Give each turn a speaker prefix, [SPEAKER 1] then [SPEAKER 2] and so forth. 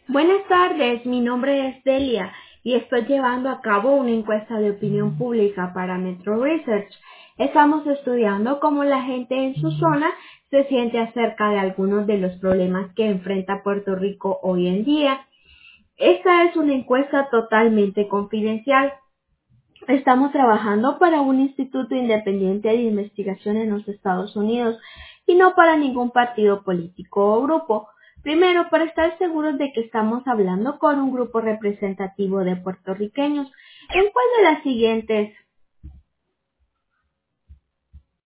[SPEAKER 1] Buenas tardes, mi nombre es Delia y estoy llevando a cabo una encuesta de opinión pública para Metro Research. Estamos estudiando cómo la gente en su zona se siente acerca de algunos de los problemas que enfrenta Puerto Rico hoy en día. Esta es una encuesta totalmente confidencial. Estamos trabajando para un instituto independiente de investigación en los Estados Unidos y no para ningún partido político o grupo. Primero, para estar seguros de que estamos hablando con un grupo representativo de puertorriqueños, ¿en cuál de las siguientes